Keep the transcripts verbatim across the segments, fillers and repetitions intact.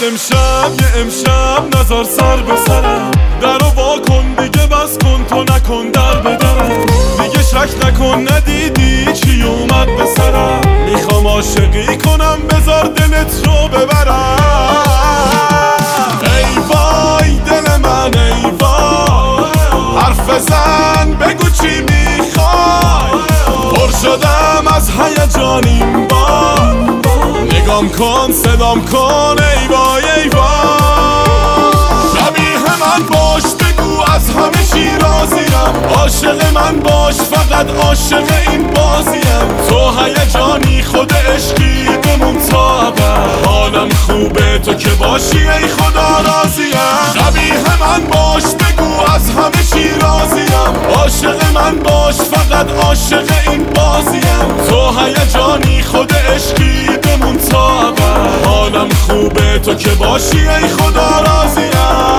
امشب یه امشب نظر سر بزنم، درو وا کن دیگه بس کن تو نکن در بدرم، دیگه شک نکن ندیدی چی اومد به سرم، میخوام عاشقی کنم بذار دلت رو ببرم. ای وای دل من ای وای، حرف زن بگو چی میخوای، پر شدم از هیجان این بار، نگام کن صدام کن ای وای ای وای. شبیه من باش بگو از همه چی راضیم، عاشق من باش فقط عاشق این بازیم، تو هیجانی خود عشقی بمون تا ابد، حالم خوبه تو که باشی ای خدا راضیم. شبیه من باش بگو از همه چی راضیم، عاشق من باش فقط عاشق این بازیم، تو هیجانی خود عشقی بمون تا ابد، حالم خوبه تو که باشی ای خدا راضیم.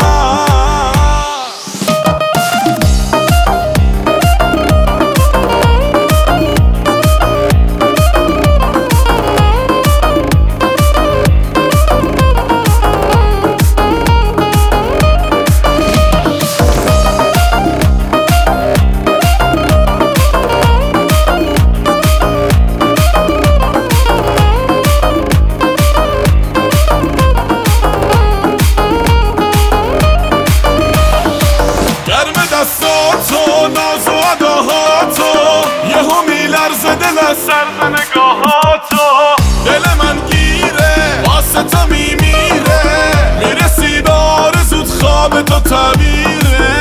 دستاتو ناز و اداهاتو یهو میلرزه دل از سر نگاهاتو، دل من گیره واسه تو میمیره، میرسی به آرزوت خواب تو تعبیره.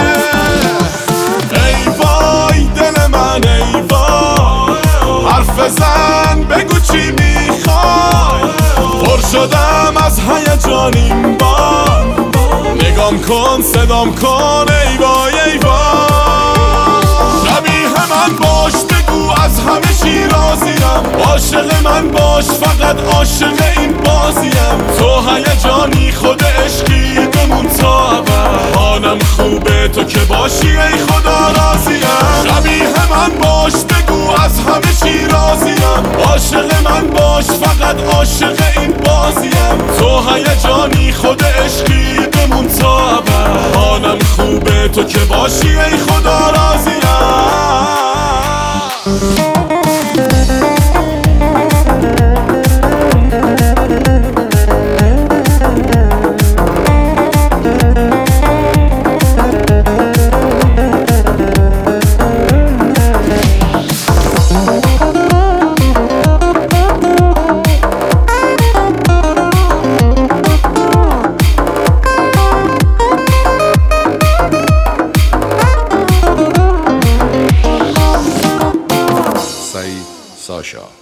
ای وای دل من ای وای، حرف زن بگو چی میخوای، پر شدم از هیجان این بار، نگام کن صدام کن ای وای ای وای. شبیه من باش بگو از همه چی راضیم، عاشق من باش فقط عاشق این بازیم، تو هیجانی خود عشقی بمون تا ابد، حالم خوبه تو که باشی ای خدا راضیم. شبیه من باش بگو از همه چی راضیم، عاشق من باش فقط عاشق این بازیم، تو هیجانی خود عشقی بمون تا ابد، حالم خوبه تو که باشی ای خدا راضیم. Sasha.